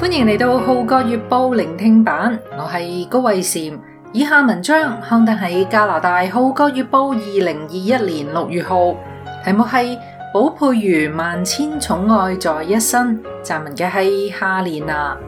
歡迎嚟到《號角月報》聆聽版，我係高慧嬋。以下文章刊登喺加拿大《號角月報》2021年6月號，題目係寶佩如萬千寵愛在一身，撰文嘅係夏蓮娜。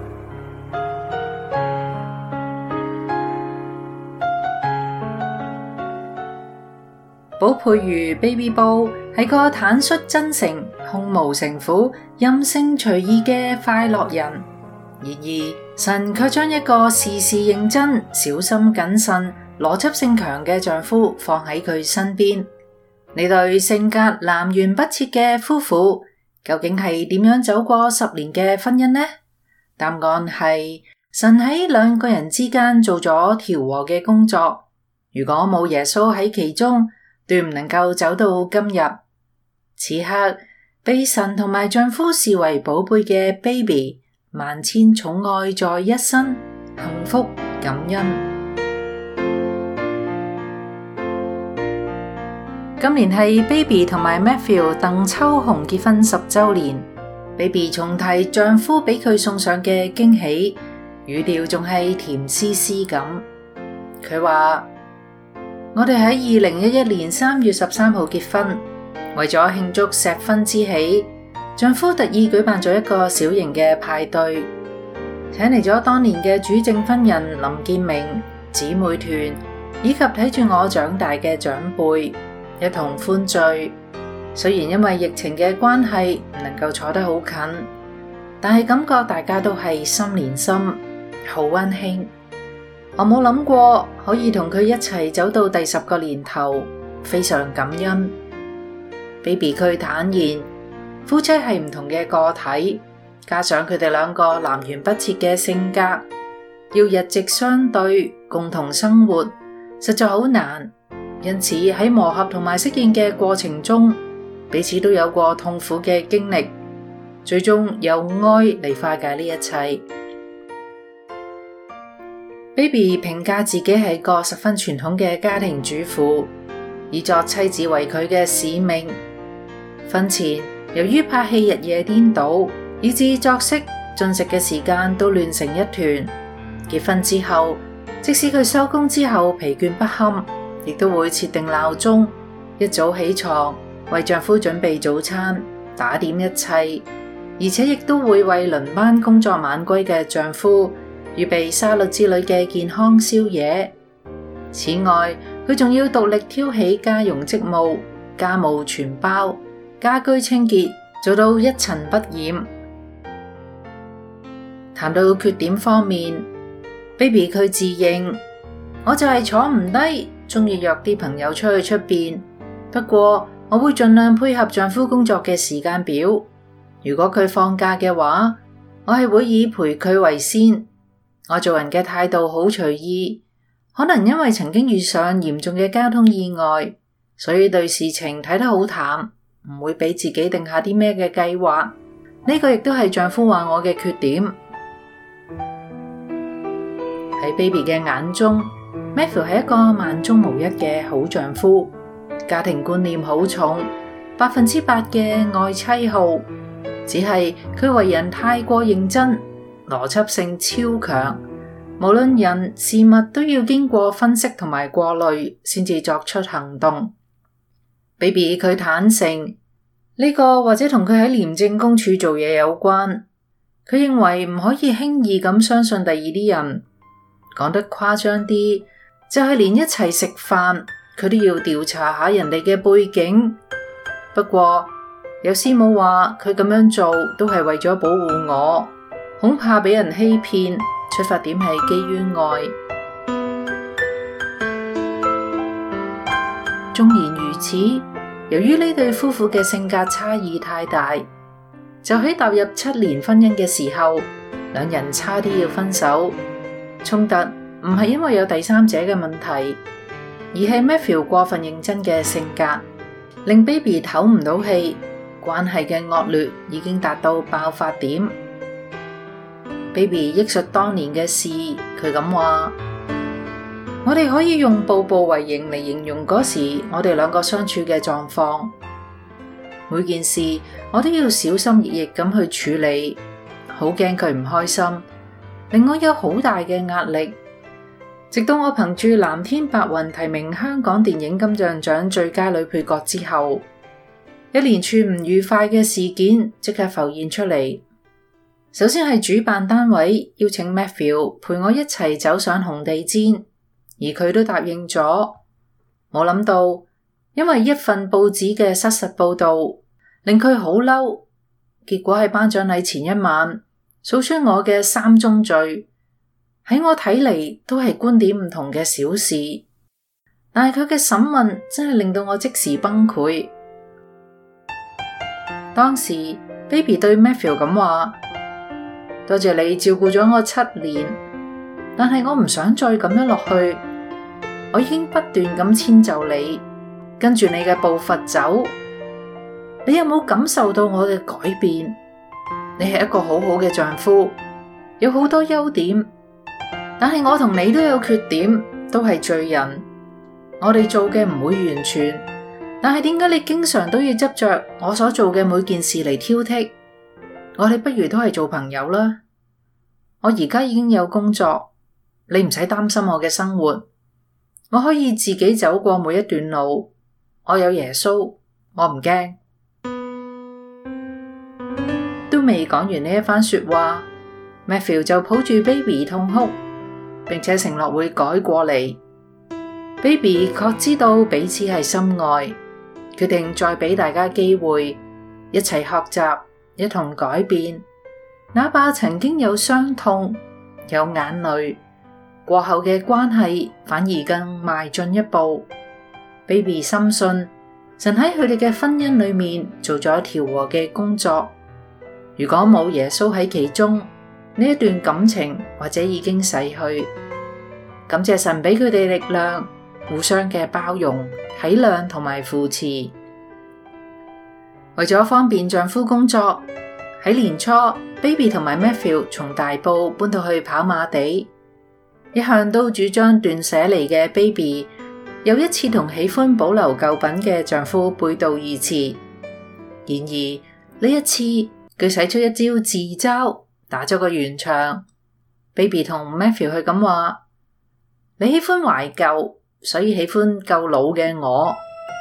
寶佩如 Baby Bo 係個坦率真誠、胸無城府、任性隨意嘅快樂人。然而，神卻將一個事事認真、小心謹慎、邏輯性強嘅丈夫放喺佢身邊。呢對性格南轅北轍嘅夫婦，究竟係點樣走過10年嘅婚姻呢？答案係神喺兩個人之間做咗調和嘅工作。如果冇耶穌喺其中，斷唔能夠走到今日。此刻被神同埋丈夫視為寶貝嘅 baby， 萬千寵愛在一身，幸福感恩。今年係 baby 同埋 Matthew 鄧秋紅結婚10週年。baby 重提丈夫俾佢送上嘅驚喜，語調仲係甜絲絲咁。佢話：我哋喺2011年3月13號結婚，為咗慶祝錫婚之喜，丈夫特意舉辦咗一個小型嘅派對，請嚟咗當年嘅主證婚人林建明、姊妹團以及睇住我長大嘅長輩一同歡聚。雖然因為疫情嘅關係唔能夠坐得好近，但係感覺大家都係心連心，好溫馨。我冇諗過可以同佢一齊走到第10個年頭，非常感恩。baby 佢坦言，夫妻係唔同嘅個體，加上佢哋兩個南轅北轍嘅性格，要日夕相對，共同生活，實在好難。因此喺磨合同埋適應嘅過程中，彼此都有過痛苦嘅經歷，最終由愛嚟化解呢一切。baby 評價自己係個十分傳統嘅家庭主婦，以作妻子為佢嘅使命。婚前由於拍戲日夜顛倒，以致作息、進食嘅時間都亂成一團。結婚之後，即使佢收工之後疲倦不堪，亦都會設定鬧鐘，一早起床為丈夫準備早餐，打點一切，而且亦都會為輪班工作晚歸嘅丈夫預備沙律之類嘅健康宵夜。此外，佢仲要獨力挑起家用職務，家務全包，家居清潔做到一塵不染。談到缺點方面， baby 佢自認，我就係坐唔低，中意約啲朋友出去出邊。不過我會盡量配合丈夫工作嘅時間表。如果佢放假嘅話，我係會以陪佢為先。我做人嘅態度好隨意，可能因為曾經遇上嚴重嘅交通意外，所以對事情睇得好淡，唔會俾自己定下啲咩嘅計劃。呢個亦都係丈夫話我嘅缺點。喺 baby 嘅眼中， Matthew 係一個萬中無一嘅好丈夫，家庭觀念好重，100%嘅愛妻號，只係佢為人太過認真，邏輯性超強，無論人事物都要經過分析同埋過濾先至作出行動。baby 佢坦誠，呢個或者同佢喺廉政公署做嘢有關。佢認為唔可以輕易咁相信第二啲人，講得誇張啲，就係連一齊食飯佢都要調查下人哋嘅背景。不過有師母話佢咁樣做都係為咗保護我，恐怕俾人欺騙，出發點係基於愛。縱然如此，由於呢對夫婦嘅性格差異太大，就喺踏入7年婚姻嘅時候，兩人差啲要分手。衝突唔係因為有第三者嘅問題，而係 Matthew 過分認真嘅性格，令 baby 唞唔到氣，關係嘅惡劣已經達到爆發點。baby 憶述當年嘅事，佢咁話：我哋可以用步步為營嚟形容嗰時我哋兩個相處嘅狀況。每件事我都要小心翼翼咁去處理， 好驚佢唔開心，令我有好大嘅壓力。直到我憑住藍天白雲提名香港電影金像獎最佳女配角之後，一連串唔愉快嘅事件即刻浮現出嚟。首先係主辦單位邀請 Matthew 陪我一齊走上紅地毯，而佢都答應咗。冇諗到，因為一份報紙嘅失實報道，令佢好嬲。結果喺頒獎禮前一晚，數出我嘅3宗罪，喺我睇嚟都係觀點唔同嘅小事，但係佢嘅審問真係令到我即時崩潰。當時 Baby 對 Matthew 咁話：多謝你照顧咗我7年，但係我唔想再咁樣落去。我已經不斷咁遷就你，跟住你嘅步伐走。你有冇感受到我嘅改變？你係一個好好嘅丈夫，有好多優點，但係我同你都有缺點，都係罪人。我哋做嘅唔會完全，但係點解你經常都要執着我所做嘅每件事嚟挑剔？我哋不如都係做朋友啦。我而家已經有工作，你唔使擔心我嘅生活，我可以自己走過每一段路。我有耶穌，我唔驚。都未講完呢一番說話， Matthew 就抱住 Baby 痛哭，並且承諾會改過嚟。Baby 確知道彼此係深愛，決定再俾大家機會，一齊學習，一同改變。哪怕曾經有傷痛，有眼淚，過後嘅關係反而更邁進一步。Baby 深信神喺佢哋嘅婚姻裏面做咗調和嘅工作。如果冇耶穌喺其中，呢一段感情或者已經逝去。感謝神俾佢哋力量，互相嘅包容、體諒同埋扶持。為咗方便丈夫工作，喺年初 Baby 同埋 Matthew 從大埔搬到去跑馬地。一向都主張斷捨離嘅 Baby， 有一次同喜歡保留舊品嘅丈夫背道而馳。然而呢一次，佢使出一招自嘲，打咗個圓場。Baby 同 Matthew 佢咁話：你喜歡懷舊，所以喜歡夠老嘅我。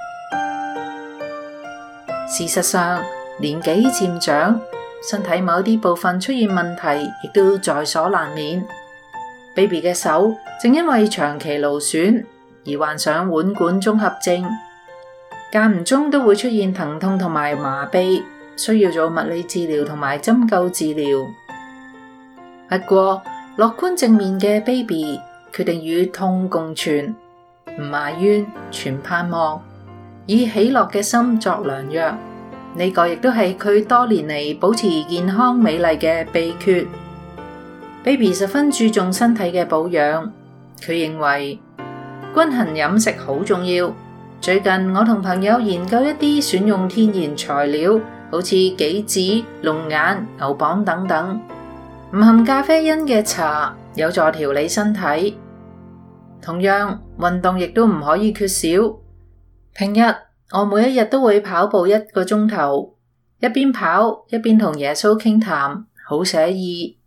事實上，年紀漸長，身體某啲部分出現問題，亦都在所難免。Baby 嘅手正因為長期勞損而患上腕管綜合症，間唔中都會出現疼痛同埋麻痹，需要做物理治療同埋針灸治療。不過樂觀正面嘅 Baby 決定與痛共存，唔埋怨，全盼望，以喜樂嘅心作良藥。呢個亦都係佢多年嚟保持健康美麗嘅秘訣。Baby 十分注重身體嘅保養，佢認為均衡飲食好重要。最近我同朋友研究一啲選用天然材料，好似杞子、龍眼、牛蒡等等，唔含咖啡因嘅茶，有助調理身體。同樣，運動亦都唔可以缺少。平日我每一日都會跑步1個鐘頭，一邊跑一邊同耶穌傾談，好寫意。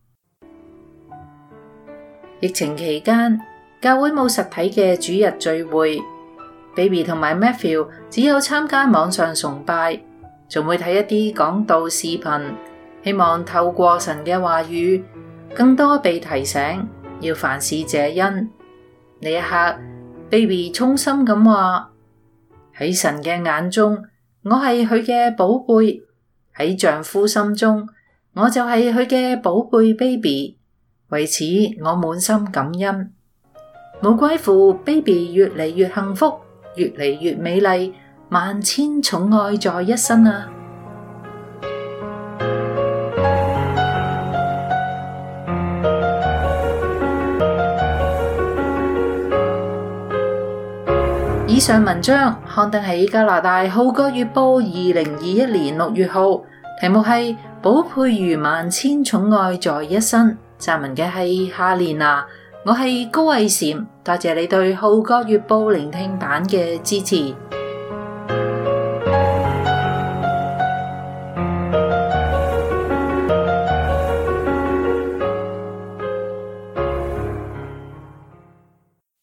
疫情期間，教會冇實體嘅主日聚會， Baby 同埋 Matthew 只有參加網上崇拜，仲會睇一啲講道視頻，希望透過神嘅話語，更多被提醒要凡事謝恩。呢一刻 Baby 衷心咁話：喺神嘅眼中，我係佢嘅寶貝；喺丈夫心中，我就係佢嘅寶貝 Baby。為此，我滿心感恩。無怪乎 Baby 越嚟越幸福，越嚟越美麗，萬千寵愛在一身啊！以上文章刊登喺加拿大《號角月報》2021年6月號，題目係寶貝如萬千寵愛在一身。撰文嘅係夏蓮娜，我係高慧嬋，多謝你對《號角月報》聆聽版嘅支持。